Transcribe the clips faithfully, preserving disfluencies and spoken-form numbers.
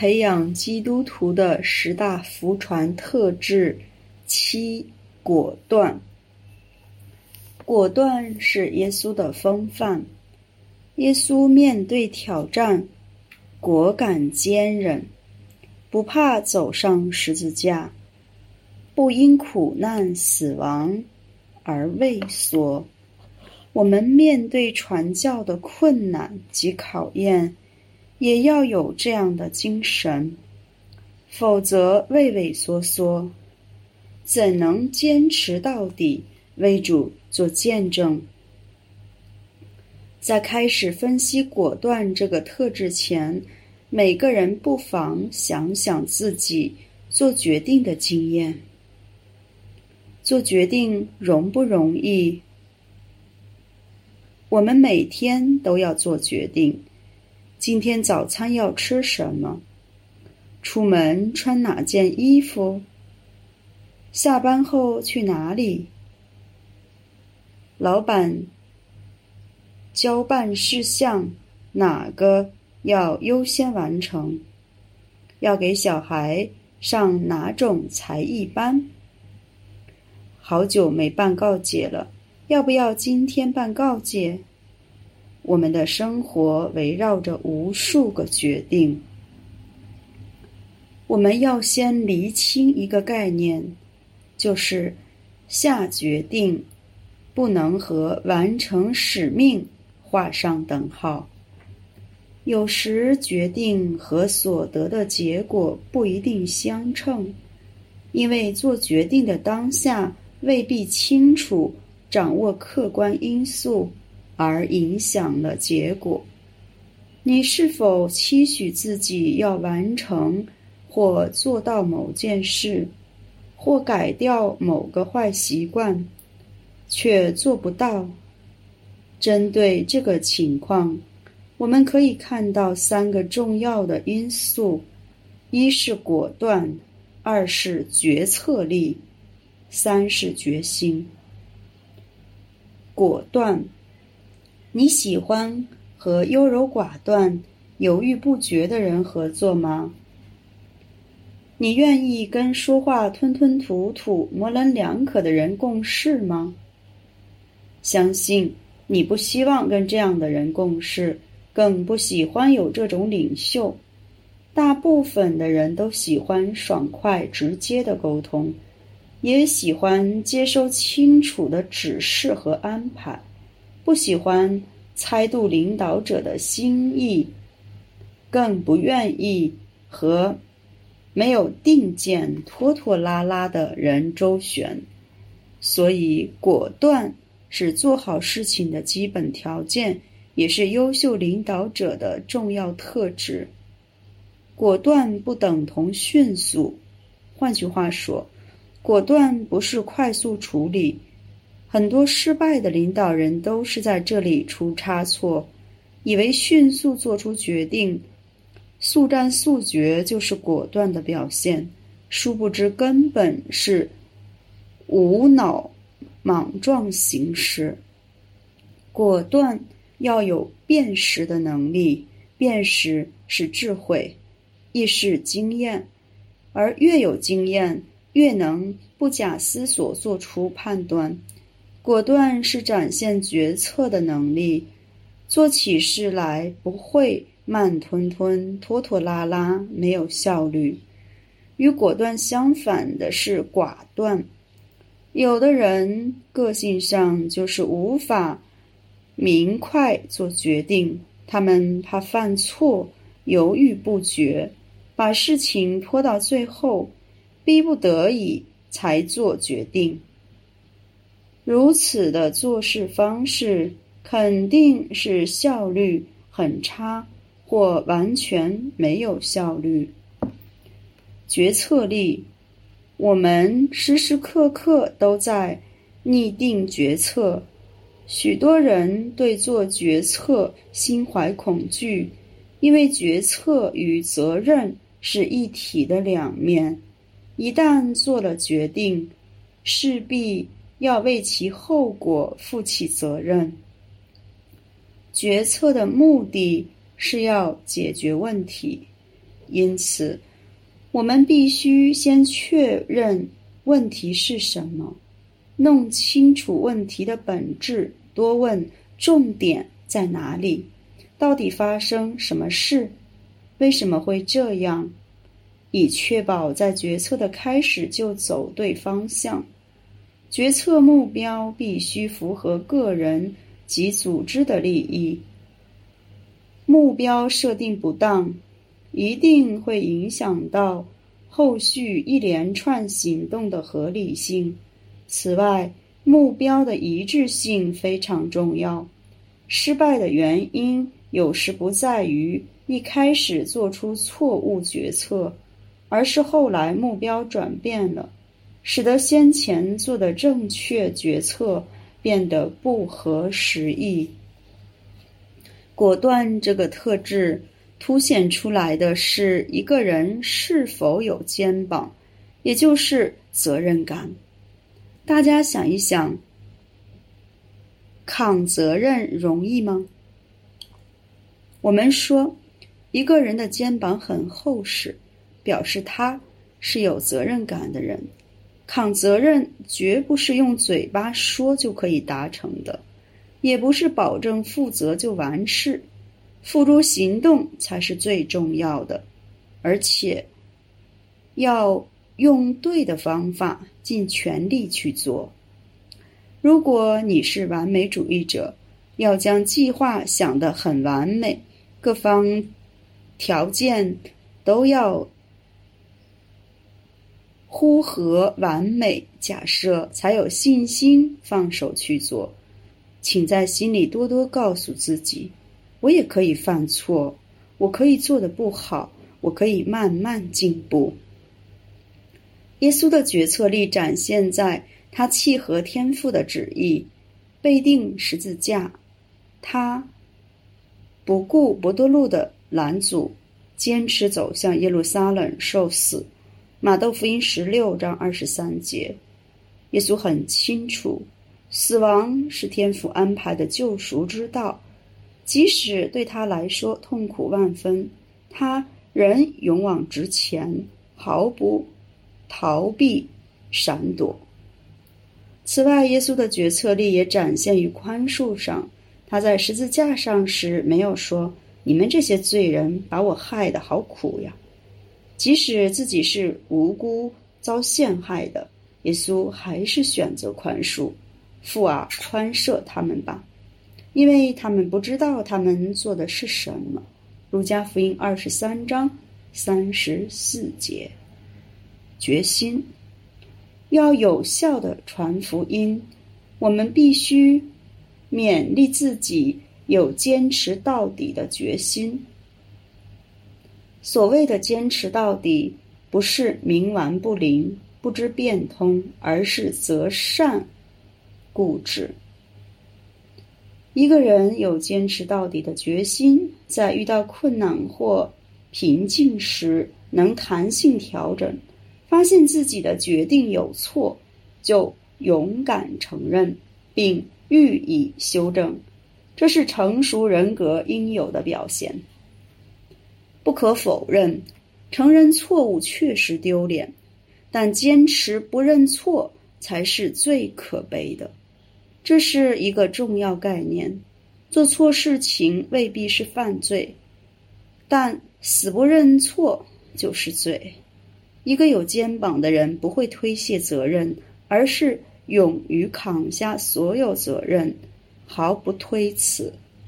培养基督徒的十大福传特质。七、果断。果断是耶稣的风范。耶稣面对挑战，果敢坚忍，不怕走上十字架，不因苦难死亡而畏缩。我们面对传教的困难及考验，也要有这样的精神，否则畏畏缩缩，怎能坚持到底，为主做见证？在开始分析果断这个特质前，每个人不妨想想自己做决定的经验。做决定容不容易？我们每天都要做决定。今天早餐要吃什么？出门穿哪件衣服？下班后去哪里？老板交办事项哪个要优先完成？要给小孩上哪种才艺班？好久没办告解了，要不要今天办告解？我们的生活围绕着无数个决定。我们要先厘清一个概念，就是下决定不能和完成使命画上等号。有时决定和所得的结果不一定相称，因为做决定的当下未必清楚掌握客观因素，而影响了结果。你是否期许自己要完成或做到某件事，或改掉某个坏习惯，却做不到？针对这个情况，我们可以看到三个重要的因素：一是果断，二是决策力，三是决心。果断，你喜欢和优柔寡断、犹豫不决的人合作吗？你愿意跟说话吞吞吐吐、模棱两可的人共事吗？相信你不希望跟这样的人共事，更不喜欢有这种领袖。大部分的人都喜欢爽快直接的沟通，也喜欢接收清楚的指示和安排，不喜欢猜度领导者的心意，更不愿意和没有定见、拖拖拉拉的人周旋。所以果断是做好事情的基本条件，也是优秀领导者的重要特质。果断不等同迅速，换句话说，果断不是快速处理。很多失败的领导人都是在这里出差错，以为迅速做出决定，速战速决就是果断的表现，殊不知根本是无脑莽撞行事。果断要有辨识的能力，辨识是智慧，亦是经验，而越有经验，越能不假思索做出判断。果断是展现决策的能力，做起事来不会慢吞吞、拖拖拉拉，没有效率。与果断相反的是寡断。有的人个性上就是无法明快做决定，他们怕犯错，犹豫不决，把事情拖到最后，逼不得已才做决定。如此的做事方式肯定是效率很差，或完全没有效率。决策力，我们时时刻刻都在拟定决策，许多人对做决策心怀恐惧，因为决策与责任是一体的两面，一旦做了决定，势必要为其后果负起责任。决策的目的是要解决问题， 因此，我们必须先确认问题是什么，弄清楚问题的本质，多问重点在哪里，到底发生什么事，为什么会这样，以确保在决策的开始就走对方向。决策目标必须符合个人及组织的利益。目标设定不当，一定会影响到后续一连串行动的合理性。此外，目标的一致性非常重要。失败的原因有时不在于一开始做出错误决策，而是后来目标转变了，使得先前做的正确决策变得不合时宜。果断这个特质凸显出来的是一个人是否有肩膀，也就是责任感。大家想一想，扛责任容易吗？我们说，一个人的肩膀很厚实，表示他是有责任感的人。扛责任绝不是用嘴巴说就可以达成的，也不是保证负责就完事，付诸行动才是最重要的，而且要用对的方法，尽全力去做。如果你是完美主义者，要将计划想得很完美，各方条件都要呼合完美假设，才有信心放手去做。请在心里多多告诉自己，我也可以犯错，我可以做得不好，我可以慢慢进步。耶稣的决策力展现在他契合天父的旨意，背定十字架，他不顾伯多禄的拦阻，坚持走向耶路撒冷受死。马窦福音十六章二十三节，耶稣很清楚，死亡是天父安排的救赎之道，即使对他来说痛苦万分，他仍勇往直前，毫不逃避闪躲。此外，耶稣的决策力也展现于宽恕上。他在十字架上时没有说，你们这些罪人把我害得好苦呀。即使自己是无辜遭陷害的，耶稣还是选择宽恕。父啊，宽赦他们吧，因为他们不知道他们做的是什么。路加福音二十三章三十四节。决心要有效地传福音，我们必须勉励自己有坚持到底的决心。所谓的坚持到底，不是冥顽不灵、不知变通，而是择善固执。一个人有坚持到底的决心，在遇到困难或瓶颈时，能弹性调整，发现自己的决定有错，就勇敢承认，并予以修正，这是成熟人格应有的表现。不可否认，承认错误确实丢脸，但坚持不认错才是最可悲的。这是一个重要概念。做错事情未必是犯罪，但死不认错就是罪。一个有肩膀的人不会推卸责任，而是勇于扛下所有责任，毫不推辞。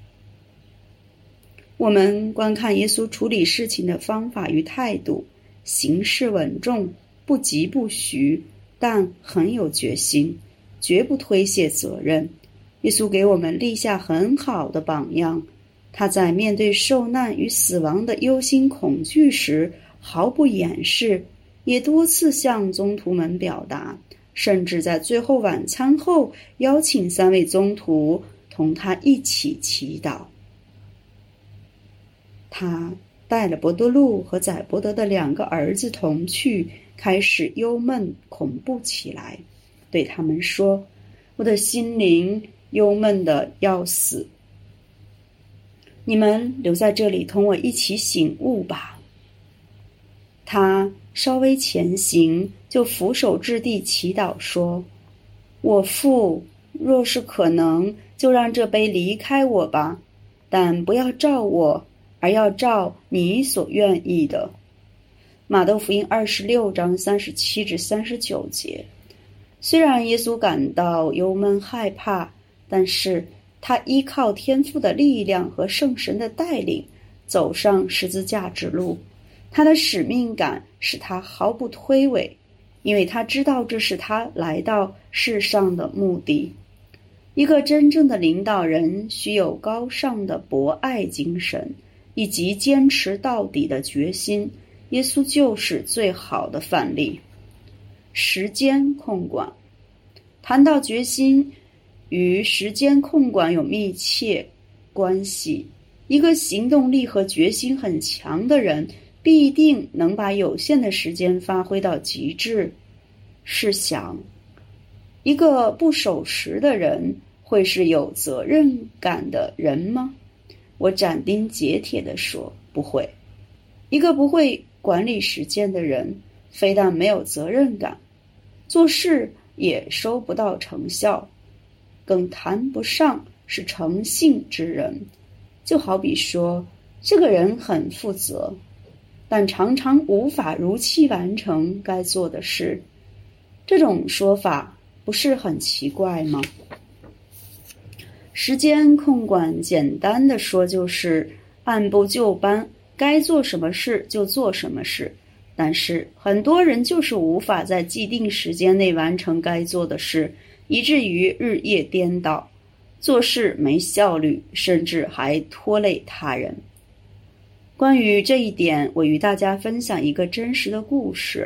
我们观看耶稣处理事情的方法与态度，行事稳重，不疾不徐，但很有决心，绝不推卸责任。耶稣给我们立下很好的榜样，他在面对受难与死亡的忧心恐惧时毫不掩饰，也多次向宗徒们表达，甚至在最后晚餐后邀请三位宗徒同他一起祈祷。他带了伯多禄和载伯德的两个儿子同去，开始忧闷恐怖起来，对他们说，我的心灵忧闷的要死，你们留在这里同我一起醒悟吧。 他稍微前行，就俯首至地祈祷说：我父，若是可能，就让这杯离开我吧，但不要照我，而要照你所愿意的。马窦福音二十六章三十七至三十九节。虽然耶稣感到忧闷害怕，但是他依靠天父的力量和圣神的带领，走上十字架之路。他的使命感使他毫不推诿，因为他知道这是他来到世上的目的。一个真正的领导人需有高尚的博爱精神，以及坚持到底的决心。耶稣就是最好的范例。时间控管，谈到决心，与时间控管有密切关系。一个行动力和决心很强的人，必定能把有限的时间发挥到极致。试想，一个不守时的人会是有责任感的人吗？我斩钉截铁地说，不会。一个不会管理时间的人，非但没有责任感，做事也收不到成效，更谈不上是诚信之人。就好比说，这个人很负责，但常常无法如期完成该做的事。这种说法不是很奇怪吗？时间控管简单的说就是按部就班，该做什么事就做什么事。但是很多人就是无法在既定时间内完成该做的事，以至于日夜颠倒，做事没效率，甚至还拖累他人。关于这一点，我与大家分享一个真实的故事。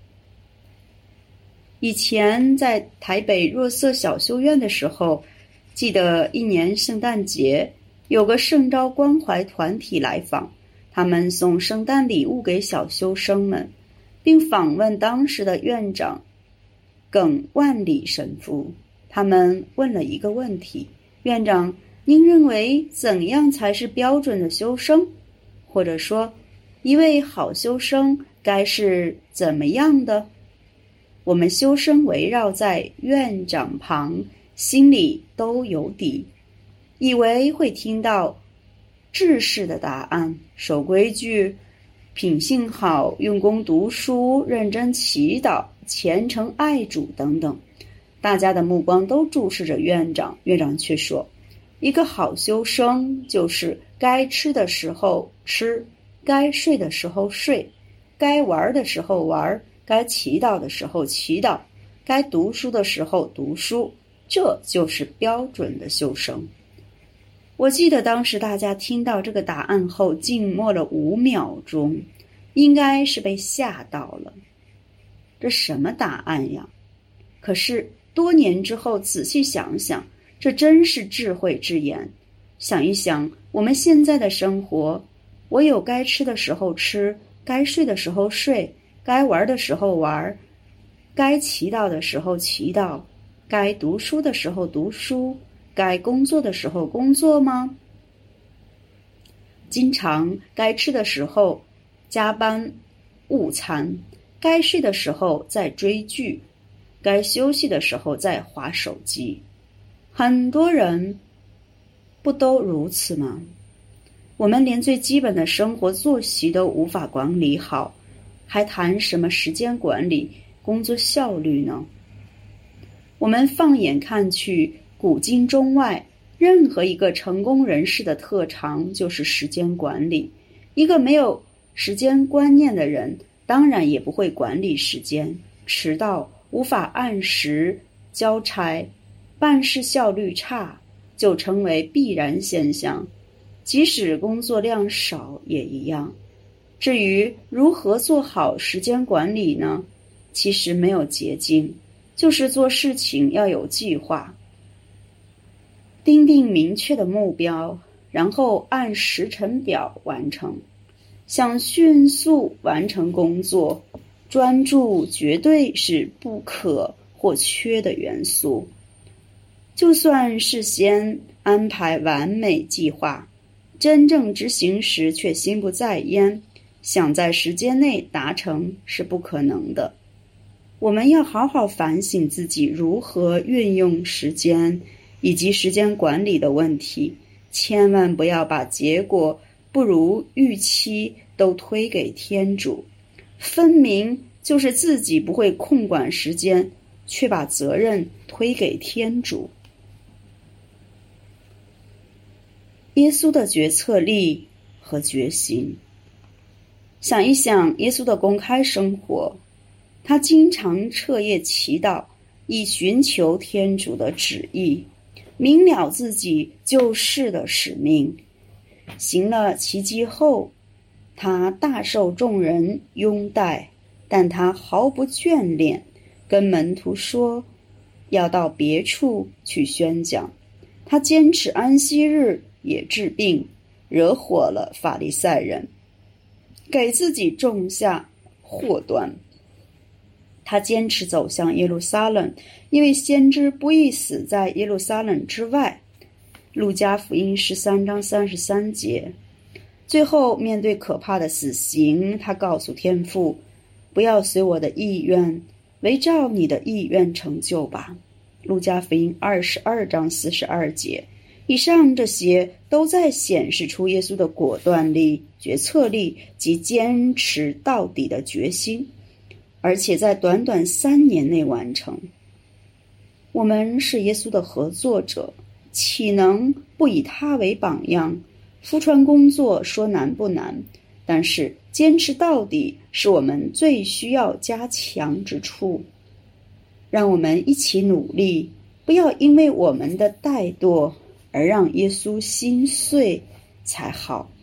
以前在台北若瑟小修院的时候，记得一年圣诞节，有个圣召关怀团体来访，他们送圣诞礼物给小修生们，并访问当时的院长耿万里神父。他们问了一个问题：院长，您认为怎样才是标准的修生？或者说，一位好修生该是怎么样的？我们修生围绕在院长旁，心里都有底，以为会听到制式的答案，守规矩，品性好，用功读书，认真祈祷，虔诚爱主等等。大家的目光都注视着院长，院长却说，一个好修生就是该吃的时候吃，该睡的时候睡，该玩的时候玩，该祈祷的时候祈祷，该读书的时候读书，这就是标准的修生。我记得当时大家听到这个答案后静默了五秒钟，应该是被吓到了。这什么答案呀？可是多年之后仔细想想，这真是智慧之言。想一想我们现在的生活，我有该吃的时候吃，该睡的时候睡，该玩的时候玩，该祈祷的时候祈祷，该读书的时候读书，该工作的时候工作吗？经常该吃的时候加班误餐，该睡的时候在追剧，该休息的时候在滑手机。很多人不都如此吗？我们连最基本的生活作息都无法管理好，还谈什么时间管理、工作效率呢？我们放眼看去，古今中外，任何一个成功人士的特长就是时间管理。一个没有时间观念的人，当然也不会管理时间，迟到，无法按时交差，办事效率差，就成为必然现象。即使工作量少也一样。至于如何做好时间管理呢？其实没有捷径，就是做事情要有计划，订定明确的目标，然后按时程表完成。想迅速完成工作，专注绝对是不可或缺的元素。就算事先安排完美计划，真正执行时却心不在焉， 想在时间内达成是不可能的。我们要好好反省自己如何运用时间以及时间管理的问题，千万不要把结果不如预期都推给天主。分明就是自己不会控管时间，却把责任推给天主。耶稣的决策力和决心。想一想耶稣的公开生活，他经常彻夜祈祷，以寻求天主的旨意，明了自己救世的使命。行了奇迹后，他大受众人拥戴，但他毫不眷恋，跟门徒说要到别处去宣讲。他坚持安息日也治病，惹火了法利赛人，给自己种下祸端。他坚持走向耶路撒冷，因为先知不易死在耶路撒冷之外。路加福音十三章三十三节。最后面对可怕的死刑，他告诉天父，不要随我的意愿，惟照你的意愿成就吧。路加福音二十二章四十二节。以上这些都在显示出耶稣的果断力、决策力及坚持到底的决心，而且在短短三年内完成。我们是耶稣的合作者，岂能不以他为榜样？福传工作说难不难，但是坚持到底是我们最需要加强之处。让我们一起努力，不要因为我们的怠惰而让耶稣心碎才好。